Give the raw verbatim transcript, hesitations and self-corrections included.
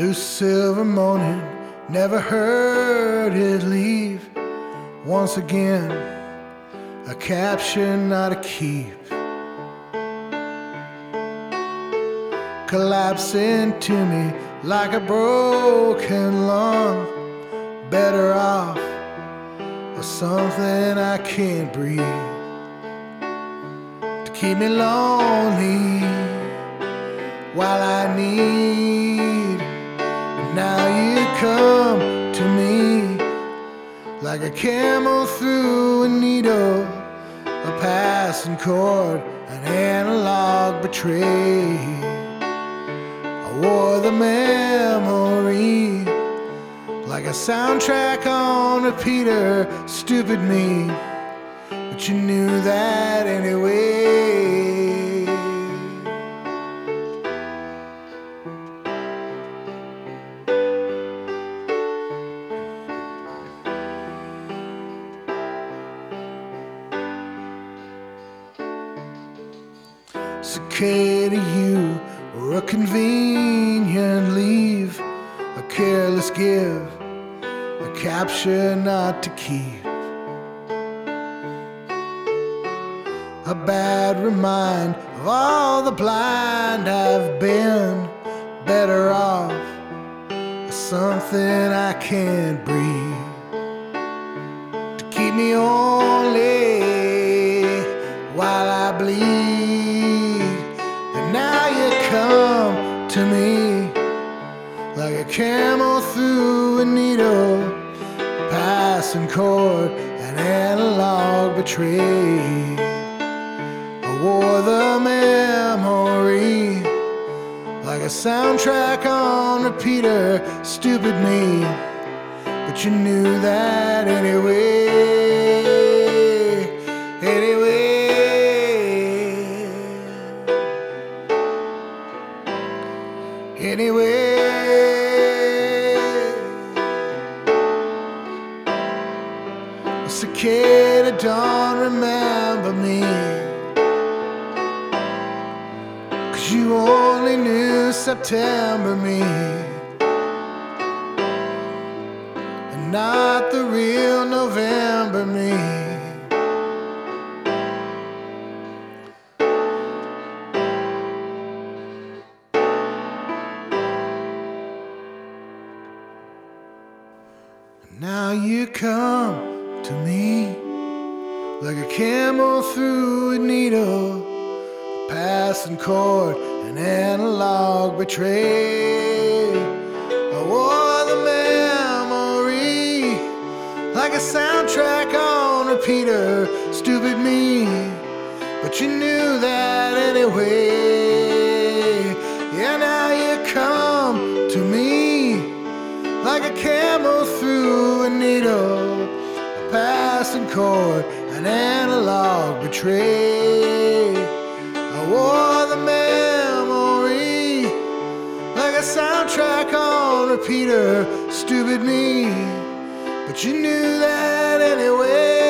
Blue silver morning, never heard it leave. Once again, a capture, not a keep. Collapsing to me like a broken lung. Better off or something I can't breathe. To keep me lonely while I need. Now you come to me like a camel through a needle, a passing chord, an analog betray. I wore the memory like a soundtrack on repeater. Stupid me, but you knew that anyway. Cicada, you were a convenient leave, a careless give, a capture not to keep. A bad remind of all the blind I've been. Better off something I can't breathe. To keep me only while I bleed. Now you come to me like a camel through a needle, passing chord, an analog betray. I wore the memory like a soundtrack on repeater. Stupid me, but you knew that anyway. Anyway. Anyway, a cicada don't remember me, 'cause you only knew September me, and not the real November me. Now you come to me like a camel through a needle, a passing chord, an analog betray. I wore the memory like a soundtrack on repeater. Stupid me, but you knew that anyway. Yeah, now you come to me like a camel through a needle, a passing chord, an analog betray. I wore the memory like a soundtrack on repeater. Stupid me, but you knew that anyway.